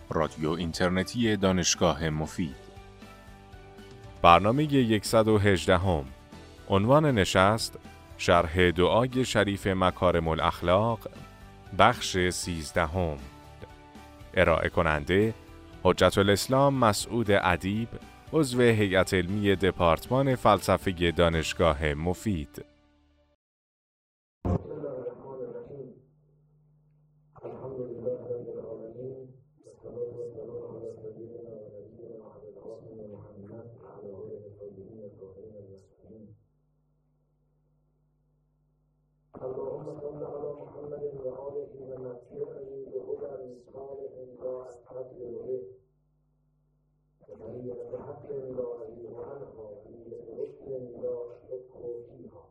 رادیو اینترنتی دانشگاه مفید. برنامه 118 عنوان نشست شرح دعای شریف مکارم الاخلاق بخش 13. ارائه کننده حجت الاسلام مسعود ادیب، عضو هیئت علمی دپارتمان فلسفه دانشگاه مفید. اللهم صل على محمد وآله ومتعه بهدى صالح لا أستبدل به وبرية حق لا أزيغ عنها وبرية رشد لا أشك فيها.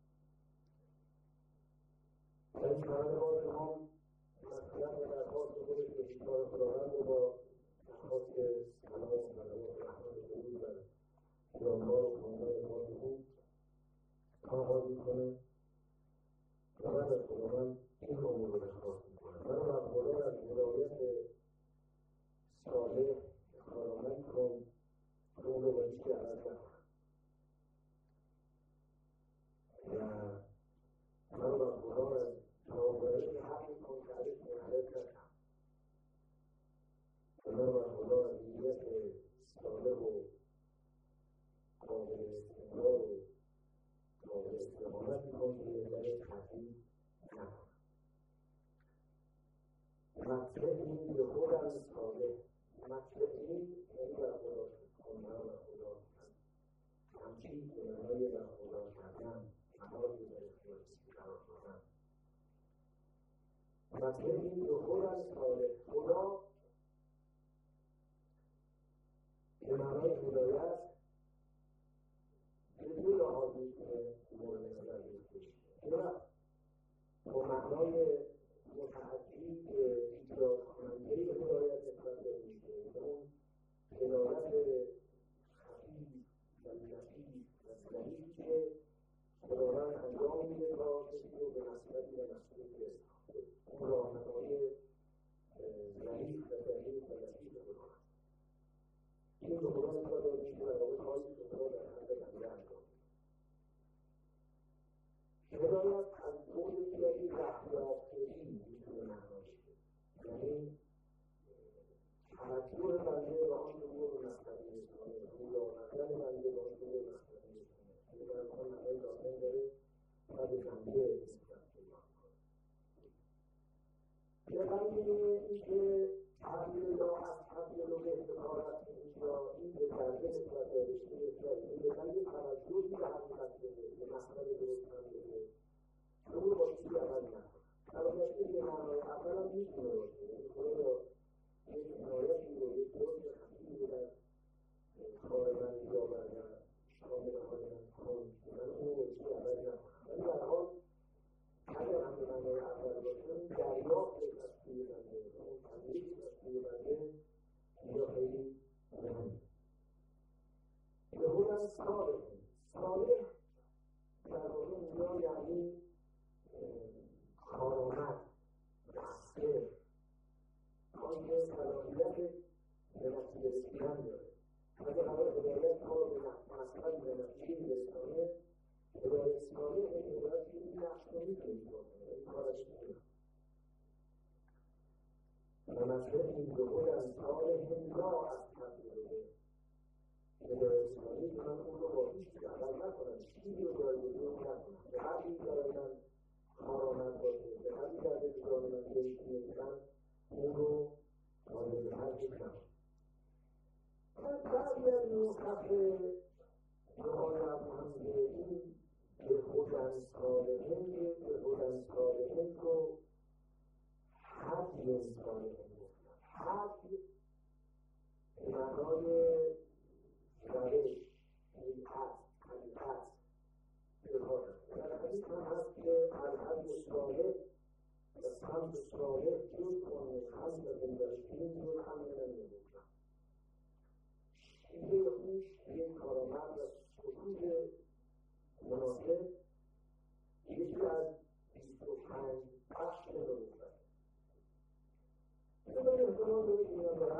این برنامه هم مسئله و درخواست خودش به شکار خداوند رو با درخواست سلام و صلوات و رحمت و درود بر پیامبر و خاندان پاک او آغاز می‌کنه. بعد از خداوند این امور رو درخواست می‌کنه. من از خدا از هدایت صالح کارآمد کن رو به وجهی عوض نکنم و من از خدا از تابعه حق منحرف نکنم و من از خدا از نیت صالح و قابل استقرار و قابل استقامت می‌کنم که در تحقیق نکنم. مطلع این به خودم صالح، مطلع این یعنی در خدا خواندن و خدا همچین به معنای در خدا کردن، معنای در اختیار کسی قرار دادن. مطلع این به خودم صالح، خدا به معنای هدایت به دو لحاظ می‌تونه مورد نظر بگیریم. یا با معنای متعدی که ایجاد کننده هدایت نسبت به میشه، اون هدایت خفیف و لطیف و ظریف که خداوند انجام میده تا کسی رو به مسئله‌ای و مسئولیتی برسونه. اون راهنمایی ظریف و دقیق و لطیف خداوند. این به خدا نسبت داده میشه و رابط هایی که خدا در حق بنده انجام میده. هدایت از بود دیگری رهیافتگی میتونه معناش بده، یعنی توجه بنده به آن امور مسئله میکنه، روی آوردن بنده به آن امور مسئله میکنه. این برای معنای لازم داره و به بنده نسبت پیدا میکنه. به دلیل اینکه تبدیل یا از تبدیل و به حکارت اینجا این به درجه نسبت داده شده این به دلیل توجهی به حقیقت بده، به مسئله درست هم بده، اون با چیزی عمل نکنه. البته به معنای اول هم میتونه باشه، این خدا یک عنایتی رو یک درست خفیفی رو در کار من بیاورد و شامل خودم کن من اون با چیزی عمل نکنم. ولی در حال اگر هم به معنای اول باشه اون دریافت تصویر بنده و اون تبلیغ تصویر بنده اینجا خیلی مهمه. به هدن صالح در واقع اینجا یعنی کارآمد، مؤثر، آنکه صلاحیت به نتیجه رسیدن داره. اگر قرار هدایت ما رو به مقصد به نتیجه رسانه، هدایت صالح این هدایت که این نقش رو میتونه ایجاد کنه، این کارش میتونه. و مثلا این به خودم صالح لا از تبدیل به هدایت صالح که من اون رو با هیچ که عمل نکنم، چیزی رو جایگزین نکنم. به هر چیز برای من کارآمد باشه، به هر در بسیار من بهش میکنم اون رو وارد حرفش نکنم. بعضی از نسخه دعای ابوحمزه این به خودم صالحین رو حدی صالحین گفتن. حد به معنای روش، حقیقت در حدیث هم هست که الحد صالح و سمت صالح جز کنه خمس بندرشتین جز همه نمیدونم. شیده خوش یک کارآمد و سکوت مناسب یکی از 25 بخش نمیدونم. این باید احتمال داره که میان در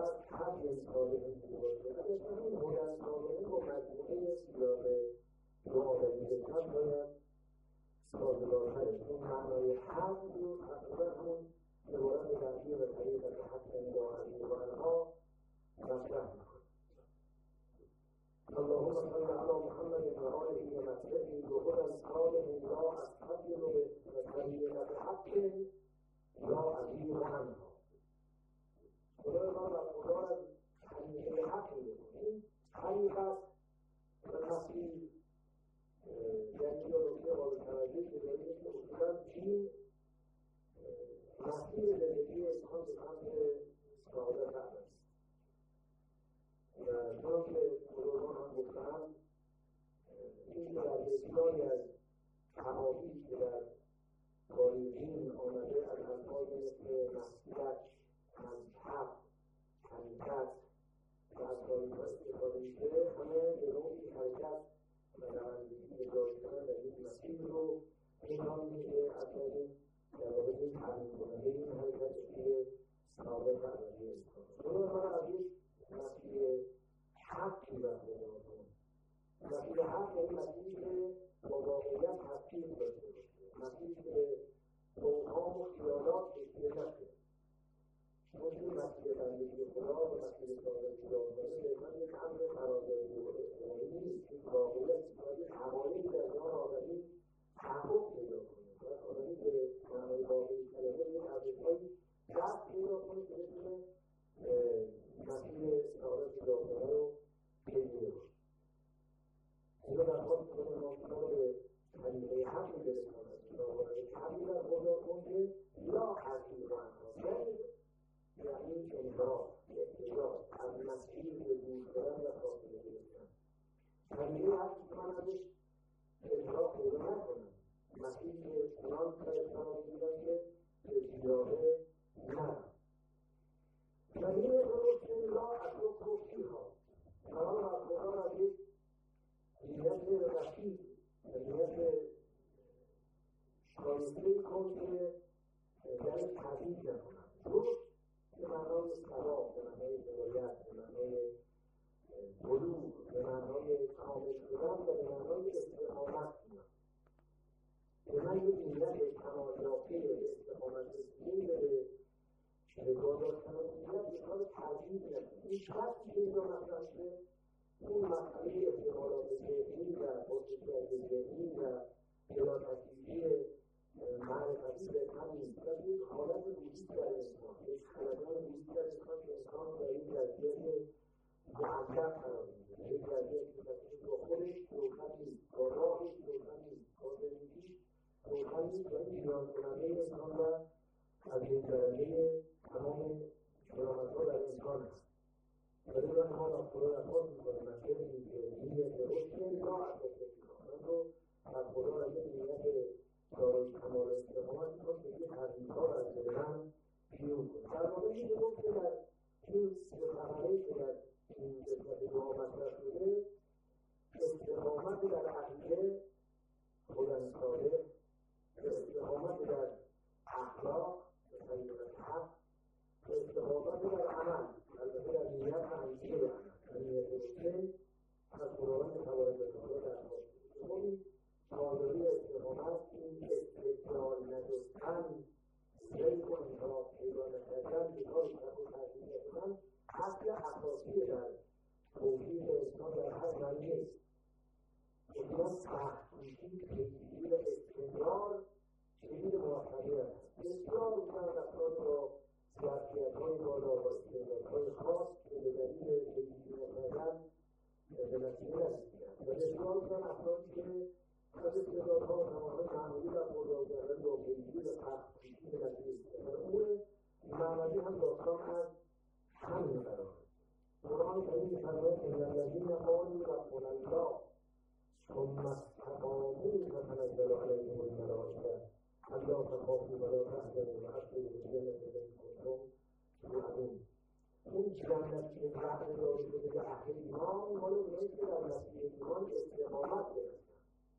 حد صالح بوده باشه. اگر این هدن صالحه با مجموعه سیاق دو آدمی بسن باید سازگارتره. اون معنای حد رو تقریبا همون عبارت درگیر و طریقت حق انداعی و انها مطرح میکنه. اللهم صل علی محمد و آله و مصحبه بهدى صالح لا استبدل بكلمة حق لا أزيغ عنها. خدای ما و خدا از طریقه حق میکنه. این طریقت و مسیح در اینجا نکته قابل توجهی که داریم که اصولا دین مسیر زندگی انسان به سمت سعادت است. و چون که بزرگان هم گفتند این که در بسیاری از احادیث که در تاریخ دین آمده از الفاظ مثل مسلک، مذهب، طریقت و از تاریخ استفاده میشه، همه به نوعی حرکت و دوندگی به جای شدن در این مسیر رو پنهان میشه از در واقع این تعریف کننده این حرکت که سعادت ابدی انسان. اون ما از یک مسیر حقی برخوردار کنیم. مسیر حق یعنی مسیری که با واقعیت تفکیک داشته باشه، مسیری که اوهام و خیالات تشکیل نشه. ممکن مسیر بندگی خدا و مسیر سعادت جاودانه بهتر یک امر فرازآمد و احتمالی نیست که واقعیت باید حوالی در جهان آدمی تحقق پیدا کنه. آدمی به معنای واقعی کلمه یک ارزش‌هایی دست پیدا کنه که بتونه مسیر سعادت جاودانه رو پیگیری کنه. اینو درخواست می‌کنم ما شما به طریقه حقی برساند. حقی برخوردار کن که لا حقی رو انحاصر یعنی انحراف، احتجاج از مسیر به دور شدن و فاصله گرفتن. طریقه حقی که من ازش انحراف پیدا نکنم، مسیری که چنان فرستان بودن که به بیراه نرم. طریقه رشد لا اطلق رشدیها تمام افرادان از یک نیت رشید و نیت شایسته کن که در تغییر نکنم. رشد به معنای ثواب، به معنای هدایت، به معنای بلوغ، به معنای کامل شدن و به معنای استقامت بودن. به من یک نیت کمال یافته به استقامت رسیدن به گذار کمال نیت به کار ترجیح نکنم. این شرطی که اینجا مطرح شده اون مسئله احتمالات ذهنی و خصوصیت ذهنی و بلا تکلیفی معرفتی به همین و یک حالت روحی در انسان، یک خلبان روحی در انسان که انسان در این وضعیت معذب قرار میده، یک وضعیت که مسئله با خودش روشن نیست، با راهش روشن نیست، با زندگیش روشن نیست و این ویران کننده انسان و از بین برنده تمام کرامت‌ها در انسان هست. ولی من ما از خدا درخواست می‌کنم مسئله این که نیت رشد را از من رو از خدا را یک نیت دارای کمال استقامت می‌کنم که یک تربیت‌ها را از دل من بیرون کنم. در واقع میشه گفت که در این خبری که در این قسمت دعا مطرح شده استقامت در عقیده خودن صالح، استقامت در اخلاق به طریقت حق، استقامت در عمل البته در نیت و اندیشه به عمل در نیت رشد از خداوند تبارک و تعالی درخواست می‌کنیم. این حاضری استقامت، این استدلال نداشتن، زیغ و انحراف پیدا نکردن، به کار شک و تردید نکردن اصل اساسی در توحید انسان در هر زمینه است. اصلا سخت‌کوشی، پیگیری و استمرار کلید موفقیت است. بسیار می‌کنند افراد را ظرفیت‌های بالا و استعدادهای خاص که به دلیل پیگیری نکردن به نتیجه نرسیدند و بسیار می‌کنند افرادی که از استعدادها و توان‌های معمولی برخوردار کردن با پیگیری و سخت‌کوشی به نتیجه رسیدند. امور معنوی هم داستان از همین قرار. قرآن کریم می‌فرماید ان الذین قالوا ربنا الله ثم استقاموا تتنزل علیهم الملائکة الا تخافوا ولا تحزنوا وابشروا بالجنة التي كنتم توعدون. اون جنتی که وعده داده شده به اهل ایمان مال اونایی که در مسیر ایمان استقامت برسن.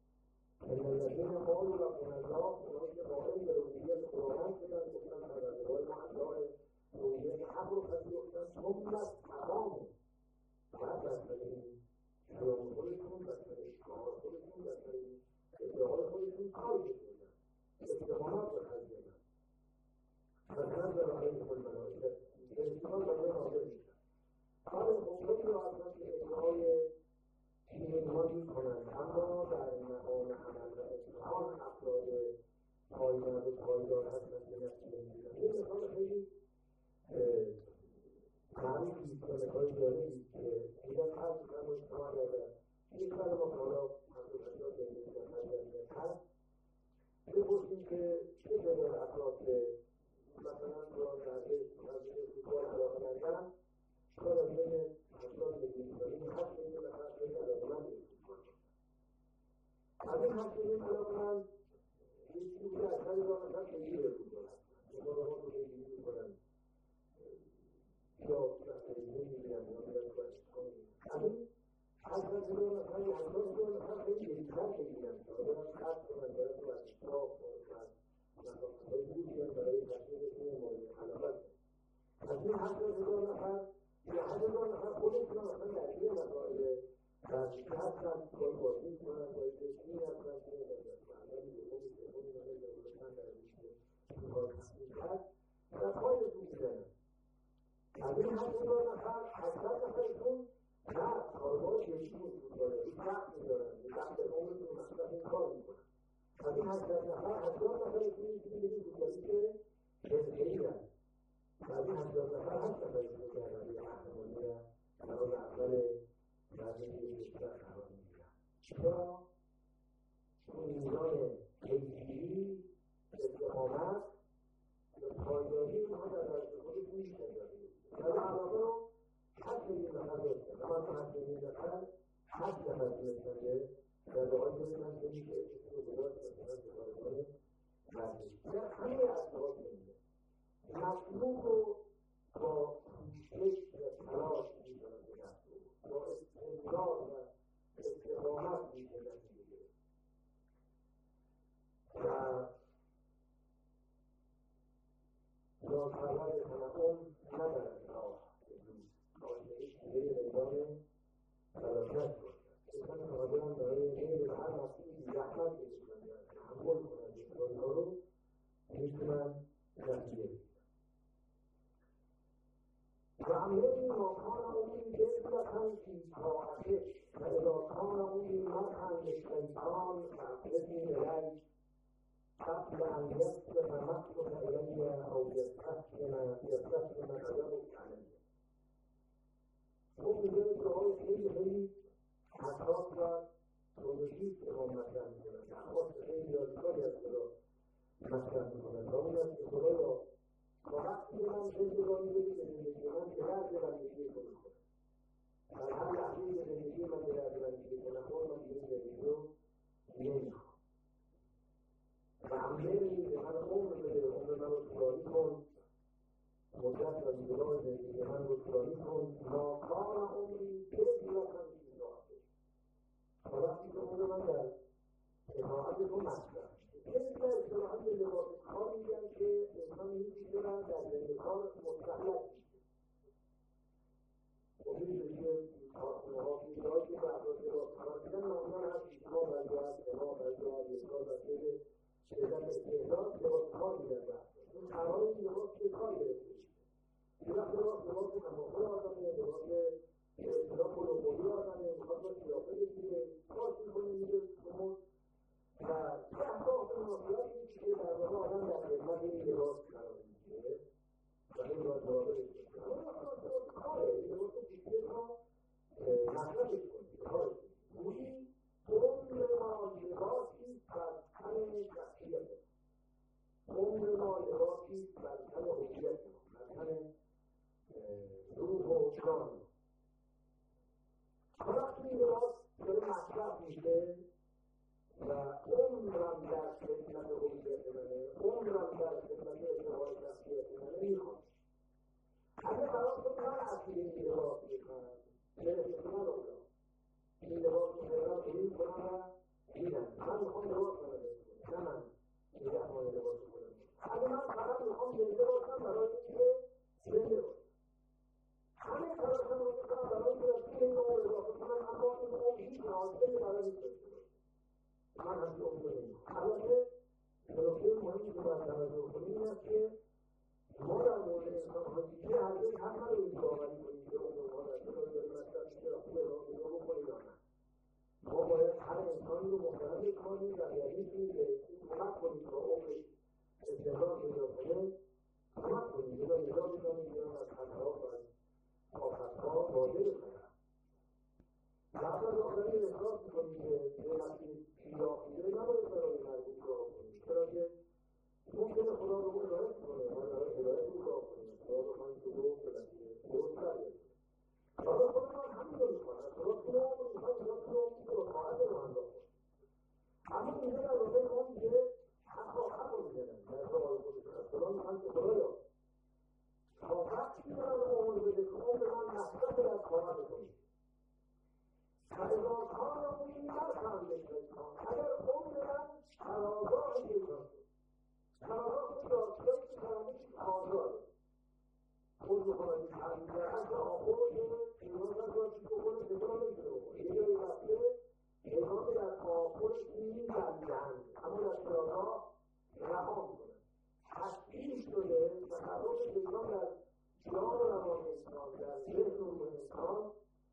ان الذین قالوا ربنا الله اونایی که قائل به ربوبیت خداوند شدن گفتن پروردگار ما الله ربوبیت حق رو پذیرفتن ثم استقاموا مقامه. باید بستر این شلام خودتون، بستر اشتهار خودتون، بستر این ادعای خودتون کاری بکنن، استقامت رو خرج بدن. مثلا در آقای خودمناسه احتمال برای حاضر میشن. حال خودی رو اصلا که ادعای اینها میکنن، اما در مقام عمل و امتحان افراد پایدار و پایدار هستن که نتیجه میگیرن. این مثال خیلی معروفی که مثال جالبی که میگن هر کم اجتماع اگر یک سال ما حالا همدوشتان زندگی در هر هست بپرسیم که چه تعداد افراد که مثلا را درده فوتبال علاقه‌مندن شاید از بین 80 میلیون داریم 8 میلیون نفر خیلی علاقه‌مند به فوتبال باشن. از این 8 میلیون علاقه‌مند یک چیزی که اکثر را نفر خیلی به فوتبال هستن. مطالعات رو خیلی می‌کنن یا در تلویزیون می‌بینن یا می‌رن تو اشتهار می‌بینن. اصلا جلو نفر یا 80 نفر خیلی بهتر بگیرن که برن خط کنن برن تو اشتهار کنن مسافرهای دور بیان برای تصمیمشون مورد علاقت. از این 80,000 نفر یا 8,000 نفر خودشون اصلا درگیر مسائل ورزشی هستن، باید بازی می‌کنن، باید تشکیل هستن که برنامه‌ای دومی سومی دارن در ورزشی این کار تصمیم کرد در پایتون می‌زنن. از این 8,000 نفر 800 نفرشون نه کاربار جدی وجود داره، این وقت می‌دارن، این وقت عمرتون مصرف این کار می‌کنن. از این 80 نفر 80 نفرشون این چیزی بگیم فوتبالی که حرفه‌ای دارن. از این 80 نفر 8 نفرشون که برای قهرمانی قرار اول ورزشی کشور قرار می‌گیرن. چرا؟ چون میزان پیگیری، استقامت و پایداری اونها در ورزش خودشون بیشتر در علاقه رو 8 میلیون نفر داشتن. اما 8 میلیون نفر 8 نفر تونستن در دعای بودن که میشه کسی رو گذاشت مثلا سفارگان ورزشی. در همه اصلاحات میده مطلوب رو با کوشش و تلاش میشن به مطلوب با استمرار و استقامت میشه نتیجه گرفت. و راهکارهای تنعم ندارد راه آشنایش میره میدان فلاشت باشد. انسان حاضران برای غیر هر مسئولی زحمت بکشن یا تحمل کنن دشواری‌ها رو میتونن نتیجه بگیرن. و عملی ما کان عمری بزلتن فی طاعتش و اذا کان عمری مدحن للشیطان فاعتذی الی قبل ان یسلم مقتك الی او یستسلم غضبک علی. اون میگه دعای خیلی خیلی حساس و پروژیست امام مطرح میکنن، درخواست خیلی یادگاری از خدا مطرح میکنن و اون است که خدایا تا وقتی من زندگانی بدی به زندگی من که درد بندگی کنم در هر لحظه‌ای به زندگی من به درد بندگی کنم من دیگه زندگی رو نمیخوام و عملی به من عمر بده، عمر من رو طولانی کن، مدت و دیگران زندگی من رو طولانی کن. ما کار عمری بزلتن فی طاعتش تا وقتی که عمر من در اطاعت تو مصرف شده. کسی که اصطلاحاً به لباس کار میگن که انسان می‌پوشه و در زندگی کار مستهلک میشه. خب می‌شه که کارخونه‌ها پیشه‌هایی که به افراد لباس کار میگن معمولاً هر پیش‌ها بزرگ یک کار بسته شدت استعداد لباس کار میدن به افراد. اون قرار این لباس که کار گرفته میشه. یه وقت لباس تماخل آدمه، لباس به اصطلاح پلوپولی آدمه، میخواد با قیافه بگیره، کار میکنه میره کمون و احساس مناسبتی که در واقع آدم در خدمت این لباس قرار میگیره و این باید مراقبش باشه. اما اصلا کاره این لباس رو پیشتر ها مصرفش کنید کارش گویی عمر ما لباسی بر تن شخصیت عمر ما لباسی بر تن هویت بر تن روح و جان. وقتی این لباس داره مصرف میشه و عمرم در خدمت هویت منه، عمرم در خدمت ارتقای شخصیت منه میخوام. اگه قرار شد من اصلی این لباس میخوام برسه من رو این لباس رو فعلا تولید کنم و دیدم من میخوام لباس رو برسه نه من نگهبان لباس رو کنم. اگه من فقط میخوام زنده باشم برای اینکه زنده باشم همه تلاشم حاصل برای داشته باشه. من همین امید نمی‌کنم. البته نکته مهمی که باید توجه کنیم این است که ما در مورد انسان‌های دیگه هرگز حق نداریم باوری کنیم که اونها در کنار داریم مثلا چرا خوبه را نگاه بکنیم یا نه. ما باید هر انسانی رو محترم بکنیم و یعنی که کمک کنیم تا عمرش استقرار پیدا کنه، کمک کنیم جدا نگاه بکنیم بیان از خطرات و از آفتها واضح بکنم. لحظه داخلی احساس میکنیم که وقتی پیداخیده نباید برای مربوط را کنیم، چرا که ممکنه خدا رو هدایت کنه و برای هدایت رو را کنیم، خدا رو خواهیم که رو درست برگرد. حالا خدا من همین رو میکنه، خدا کنه رو میخواد خدا کنه رو خواهد رو انداز کنه. اما میگه در واقع ما میگه حق رو میگنن در سوال خودشون از خدا میخواد که خدا یا تا وقتی من عمر بده که عمر من نصفت از خواهد کنیم و اذا کار رو این مرخم بکنم اگر عمر من ترازاه پیدا شد ترازاه خود داشتایی که ترازش آزاده خود بخواهد این تعلیم در حد آخور که پیروز نشد که بکنه بکنه نمیتونه بکنه یه جایی رفته پیروز در آخورش می‌بندند اما در ترازاه رها می‌کنه تشکیل شده تصرف پیروز در جان و روان انسان در ذهن و روح انسان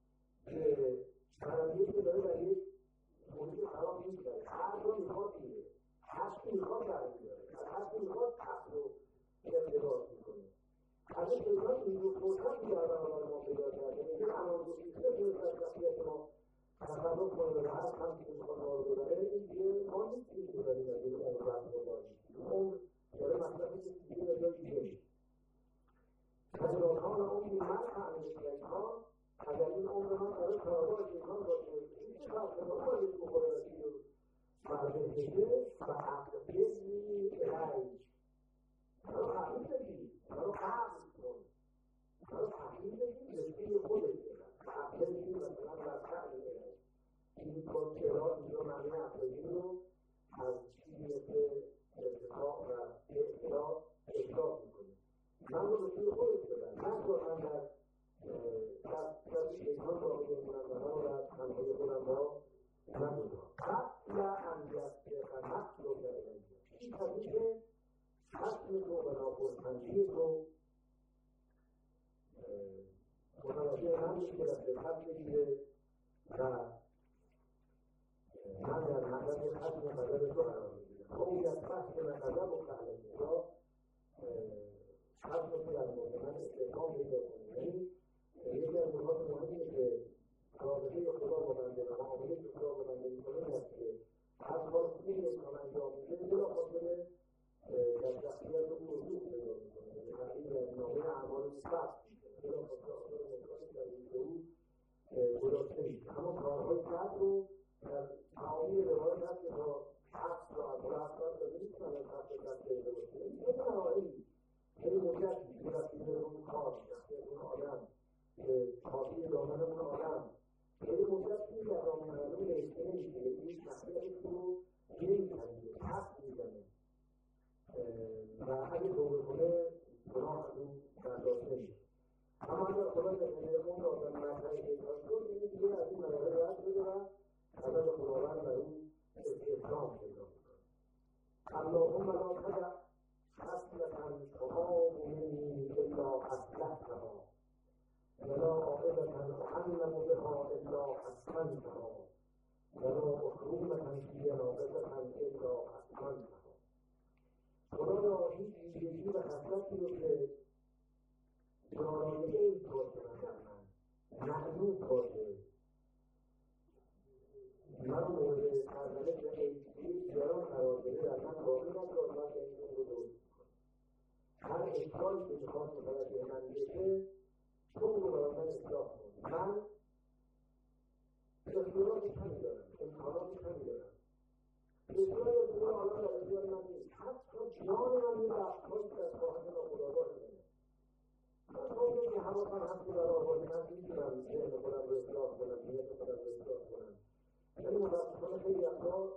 که فرانگیز که داره در یک محیط خراب می‌گذاره هر رو میخواد میره هشت میخواد برمی‌داره از هشت میخواد تحت رو ارتباط میکنه از این پیدا این رو فرصت در برابر ما پیدا کرده میگه الان دو فیصده که شخصیت ما تصرف کنه و هست هم که میخواد ما رو ببره این دیگه ما نیستیم که ببریم از این عمر رفت رو داریم اون داره مطلبی که دیگه به جای دیگه میشه تجربهان عمری من تعمیل شیطان اگر این عمر من برای کارگاه شیطان باشه این چه فرق ما باید بخوره از این رو فرده بشه و عقبزی رنج برای تحقیل بگید برای قبض کن برای تحقیل بگید رسید خودت عقبزی مثلا در تحقیل رنج این کنترات اینجا معنی عقبزی رو از چیزی مثل ارتفاع و اعتراف اشتاق میکنه من رو رسید خودت بدن نگذار من در شیطان را بگیرم و من را تنهای خودم را نگذار قبل انجست قنق رو کردن این طبیعه حسن تو و ناپرسندی تو متوجه من میشه که در خط بگیره و من در حضرت حسن قدر تو قرار میگیرم خوبی از حسن قدر و فعل میگا حسن تو در مورد من استحکام پیدا کنیم یعنی یکی از نکات مهمیه که رابطه خدا با بنده و معامله که خدا با بنده میکنه این است که هر کار خوبی انسان انجام میده بلافاصله در شخصیت او وضوح پیدا میکنه یعنی تغییر در نامه اعمال ثبت میشه بلافاصله آثار ممکانی در وجود او گذاشته میشه اما کارهای بد رو در تعامل روایت هست که تا 7 ساعت و 7 ساعت داده میتونن از خط بد پیدا باشه این بنابراین خیلی مدتی که وقتی به اون کار شخصیت اون آدم کافی دامن اون آدم خیلی مدتی در دامن اون رشته نمیشه این شخصیت رو نمیتنیده تفت میزنه و اگه توبه کنه گناه از اون برداشته میشه اما اگر خدا در اون آدم مرحله پیدا شد یعنی دیگه از این مرحله رد بده و عدد خداوند در اون استحکام پیدا میکنه اللهم لا تدع خصلة تهاب مني إلا أصلحتها ولا عاقبة أعلم بها إلا حسنتها ولا مكرومة في ناقصة إلا حسنتها خدایا هیچ ویژگی و خصلتی رو که دارای عیب باشه من معلوم باشه من مورد سرزنش و عیبی دیگران قرار بده در من باقی نگذار من این رو درست هر اشکالی که میخواد متوجه من بشه تو رو برای من اصلاح کن من اختیاراتی کمی دارم امکاناتی کمی دارم اختیار اختیار حالا در اختیار من نیست حتی جان من این رفتهایی که از خواهد ناخودآگاه شده من خواهده که حواسم هست که در آبادی من میتونم ذهن خودم رو اصلاح کنم نیت خودم رو اصلاح کنم یعنی متاسفانه خیلی افراد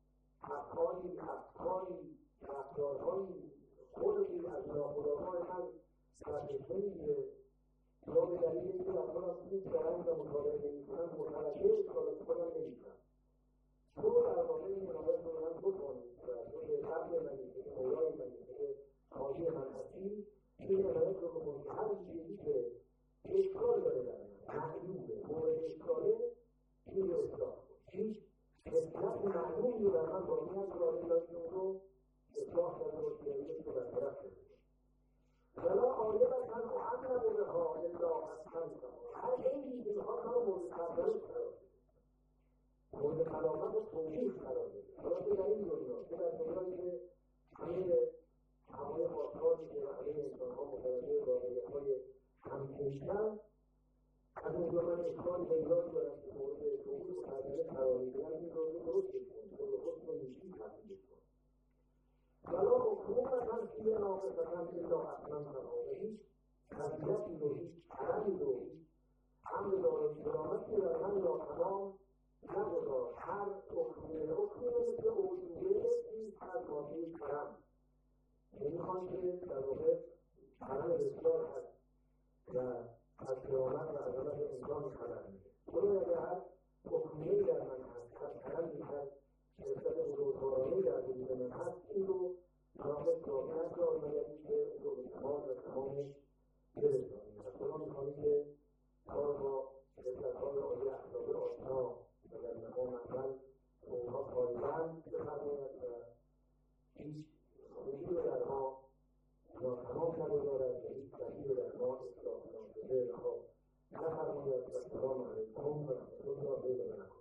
افکاری رفتارهایی خودی از ناخودآگاه من سرچشمه میگیره یا به دلیل اینکه رفتار از این درنگ و مطالعه نمی‌کنم متوجه اشکالات خودم نمی‌شم. تو در واقع این عنایت رو من بکنید و تو که قبل منی که مولای منی که حاجی من هستی این عنایت رو بکنید هر چیزی که اشکال داره در من معلومه مورد اشکاله این رو اصلاح کن. هیچ حسنت معلومی رو در من باقی از راه داشته رو اصلاح کرده و پیرویش رو برطرف کرده. ولا عاقبة معلمونها الا اسمنتها. هر عیبی که میخواد ما مورد سرزنش قرار بده، مورد ملامت و توبیخ قرار بده. حالا که در این دنیا که در دنیایی که همه هوای خواستگاری که همه انسانها متوجه واقعیت‌های هم‌پشتن، از اونجا من اشکال پیدا دارم که مورد توبیخ و سرزنش قرار می‌گیرم. این رو درست بکن، تو رو حسن و نیکی تبدیل کن. ولا حکومت توی ناقصتاً الا اسمنتها. هیچ قضیتی رو، هیچ علمی رو، هیچ امر دارد کرامتی در من ناتمام نگذار. هر حکمه مثل اوجوبه چیز از ماده کرم. نمیخوان که در واقع کرم بسیار هست و از کرامت و عظمت انسان خبر میده. اون اگر هر حکمه در من هست، هر کرمی هست، نسبت بزرگوارانه در وجود من هست، این رو نامه کامل کار باید که او رو به کمال و تمامش برسانیم. از خدا می‌خواهیم که کار با شرکت‌های عالی اخلاقی آشنا و در مقام اول اونها پایبند بفرماید و هیچ خوبی رو در ما ناتمام نگذارد و هیچ بدی رو در ما اصلاح ناشده رها نفرماید. و السلام علیکم و رحمة الله و برکاته.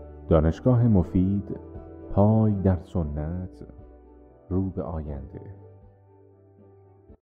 دانشگاه مفید، پای در سنت، رو به آینده.